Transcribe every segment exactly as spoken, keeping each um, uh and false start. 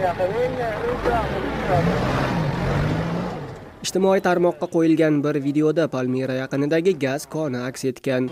Ijtimoiy tarmoqqa qo'yilgan bir videoda Palmira yaqinidagi gaz koni aks etgan.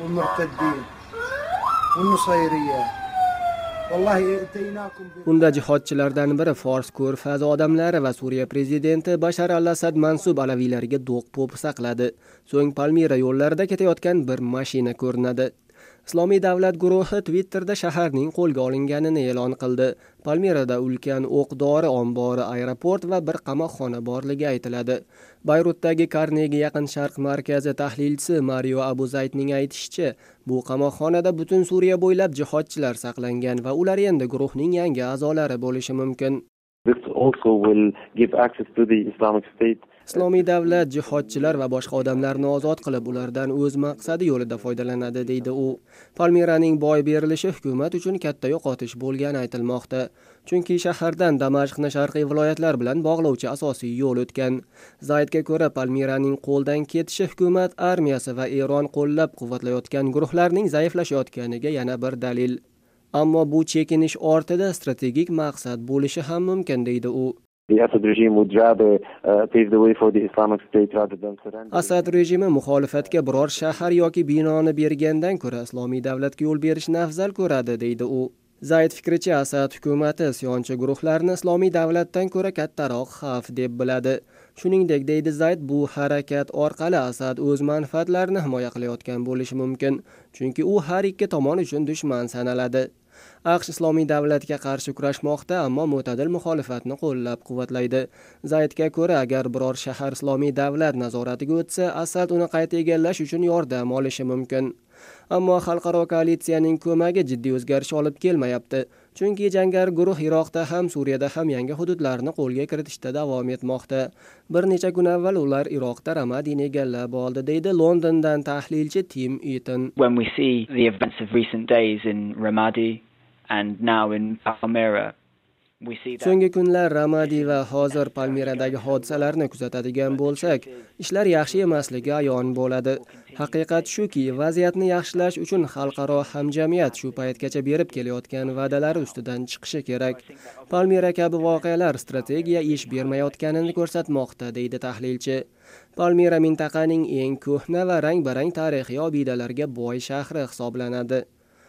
Unda jihodchilardan biri Fors ko'rfazi odamlari va Suriya prezidenti Bashar al-Asad mansub alaviylarga do'q-po'p saqladi. So'ng Palmira yo'llarida ketayotgan bir mashina ko'rinadi. Islomiy davlat guruhi Twitterda shaharning qo'lga olinganini e'lon qildi. Palmirada ulkan o'q-dori ombori, aeroport va bir qamoqxona borligi aytiladi. Bayrutdagi Karnegi Yaqin Sharq markazi tahlilchisi Mario Abuzaydning aytishicha, bu qamoqxonada butun Suriya bo'ylab jihodchilar saqlangan va ular endi guruhning yangi a'zolari bo'lishi mumkin. This also will give access to the Islamic State. Islomiy davlat jihodchilar va boshqa odamlarni ozod qilib, ulardan o'z maqsadi yo'lida foydalanadi, deydi u. Palmiraning boy berilishi hukumat uchun katta yo'qotish bo'lgani aytilmoqda. Chunki shahardan Damashqni sharqiy viloyatlar bilan bog'lovchi asosiy yo'l o'tgan. Zaydga ko'ra, Palmiraning qo'ldan ketishi hukumat armiyasi va Eron qo'llab-quvvatlayotgan guruhlarning zaiflashayotganiga yana bir dalil. Ammo bu chekinish ortida strategik maqsad bo'lishi ham mumkin, deydi u. The Assad regime would rather uh, pave the way for the Islamic State rather than surrender. Asad rejimi muxolifatga biror shahar yoki binoni bergandan ko'ra islomiy davlatga yo'l berishni afzal ko'radi, deydi u. Zayd fikricha, Asad hukumati isyonchi guruhlarni islomiy davlatdan ko'ra kattaroq xavf deb biladi. Shuningdek, deydi Zayd, bu harakat orqali Asad o'z manfaatlarini himoya qilayotgan bo'lishi mumkin, chunki u har ikki tomon uchun dushman sanaladi. AQSh islomiy davlatga qarshi kurashmoqda, ammo mo'tadil muxolifatni qo'llab-quvvatlaydi. Zaydga ko'ra, agar biror shahar islomiy davlat nazoratiga o'tsa, Asad uni qayta egallash uchun yordam olishi mumkin. Ammo xalqaro koalitsiyaning ko'magi jiddiy o'zgarish olib kelmayapti. Chunki jangari guruh Iroqda ham, Suriyada ham yangi hududlarni qo'lga kiritishda davom etmoqda. Bir necha kun avval ular Iroqda Ramadini egallab oldi, deydi Londondan tahlilchi Tim Eaton. When we see the events of recent days in Ramadi and now in Palmyra, we see that so'nggi kunlar Ramadi va hozir Palmiradagi hodisalarni kuzatadigan bo'lsak, ishlar yaxshi emasligi ayon bo'ladi. Haqiqat shuki, vaziyatni yaxshilash uchun xalqaro hamjamiyat shu paytgacha berib kelayotgan va'dalari ustidan chiqishi kerak. Palmira kabi voqealar strategiya ish bermayotganini ko'rsatmoqda, deydi tahlilchi. Palmira mintaqaning eng ko'hna va rang-barang tarixiy obidalarga boy shahri hisoblanadi.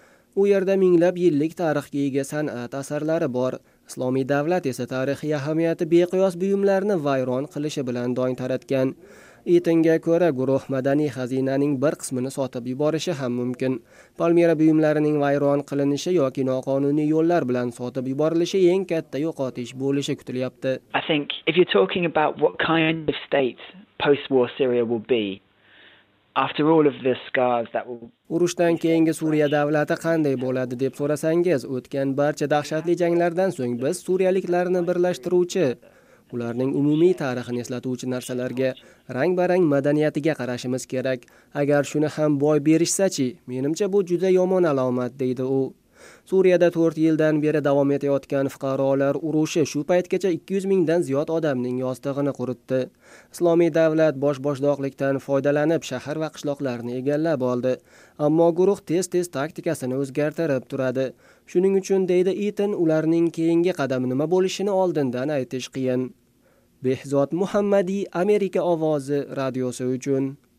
U yerda minglab yillik tarixga ega san'at asarlari bor. Islomiy davlat esa tarixiy ahamiyati beqiyos buyumlarni vayron qilishi bilan dong taratgan. Eatonga ko'ra, guruh madaniy xazinaning bir qismini sotib yuborishi ham mumkin. Palmira buyumlarining vayron qilinishi yoki noqonuniy yo'llar bilan sotib yuborilishi eng katta yo'qotish bo'lishi kutilyapti. I think if you're talking about what kind of state post-war Syria will be, after all of the scars that will Urushdan keyingi Suriya davlati qanday bo'ladi deb so'rasangiz, o'tgan barcha dahshatli janglardan so'ng biz suriyaliklarni birlashtiruvchi, ularning umumiy tarixini eslatuvchi narsalarga, rang-barang madaniyatiga qarashimiz kerak. Agar shuni ham boy berishsa-chi, menimcha bu juda yomon alomat, deydi u. Suriyada to'rt yildan beri davom etayotgan fuqarolar urushi shu paytgacha ikki yuz mingdan ziyod odamning yostig'ini quritdi. Islomiy davlat bosh-boshdoqlikdan foydalanib shahar va qishloqlarni egallab oldi. Ammo guruh tez-tez taktikasini o'zgartirib turadi. Shuning uchun, deydi Eaton, ularning keyingi qadami nima bo'lishini oldindan aytish qiyin. Behzod Muhammadi, Amerika ovozi radiosi uchun.